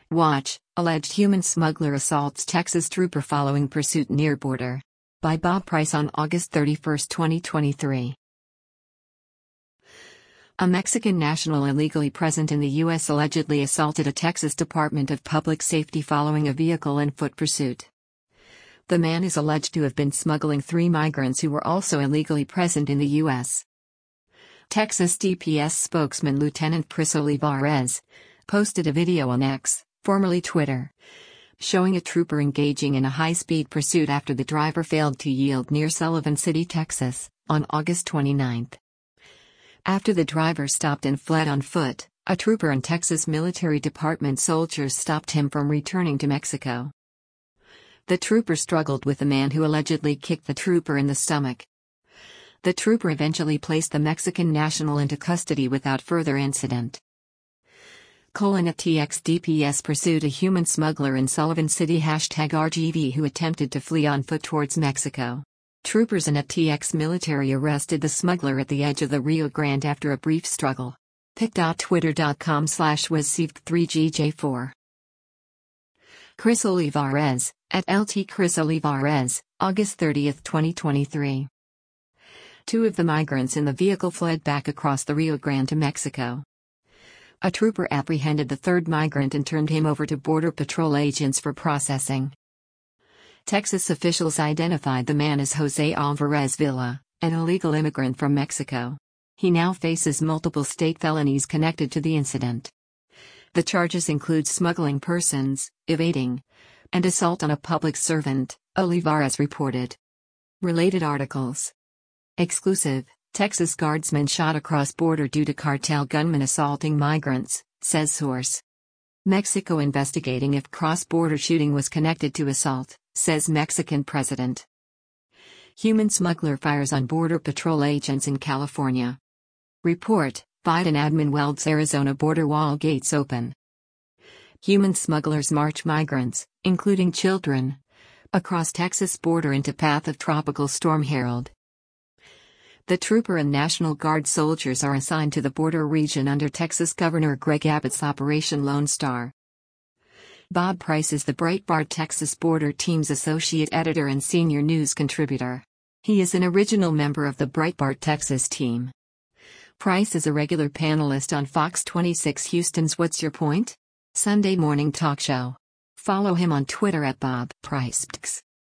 Watch, alleged human smuggler assaults Texas trooper following pursuit near border. By Bob Price on August 31, 2023. A Mexican national illegally present in the U.S. allegedly assaulted a Texas Department of Public Safety following a vehicle and foot pursuit. The man is alleged to have been smuggling 3 migrants who were also illegally present in the U.S. Texas DPS spokesman Lieutenant Chris Olivares posted a video on X, formerly Twitter, showing a trooper engaging in a high-speed pursuit after the driver failed to yield near Sullivan City, Texas, on August 29. After the driver stopped and fled on foot, a trooper and Texas Military Department soldiers stopped him from returning to Mexico. The trooper struggled with the man who allegedly kicked the trooper in the stomach. The trooper eventually placed the Mexican national into custody without further incident. At TX DPS pursued a human smuggler in Sullivan City #RGV who attempted to flee on foot towards Mexico. Troopers and TX military arrested the smuggler at the edge of the Rio Grande after a brief struggle. pic.twitter.com/wasived3gj4. Chris Olivares, at LT Chris Olivares, August 30, 2023. 2 of the migrants in the vehicle fled back across the Rio Grande to Mexico. A trooper apprehended the 3rd migrant and turned him over to Border Patrol agents for processing. Texas officials identified the man as Jose Alvarez Villa, an illegal immigrant from Mexico. He now faces multiple state felonies connected to the incident. The charges include smuggling persons, evading, and assault on a public servant, Olivares reported. Related articles. Exclusive: Texas guardsman shot across border due to cartel gunman assaulting migrants, says source. Mexico investigating if cross-border shooting was connected to assault, says Mexican president. Human smuggler fires on Border Patrol agents in California. Report: Biden admin welds Arizona border wall gates open. Human smugglers march migrants, including children, across Texas border into path of tropical storm Harold. The trooper and National Guard soldiers are assigned to the border region under Texas Governor Greg Abbott's Operation Lone Star. Bob Price is the Breitbart Texas Border Team's associate editor and senior news contributor. He is an original member of the Breitbart Texas team. Price is a regular panelist on Fox 26 Houston's What's Your Point? Sunday morning talk show. Follow him on Twitter at Bob Price.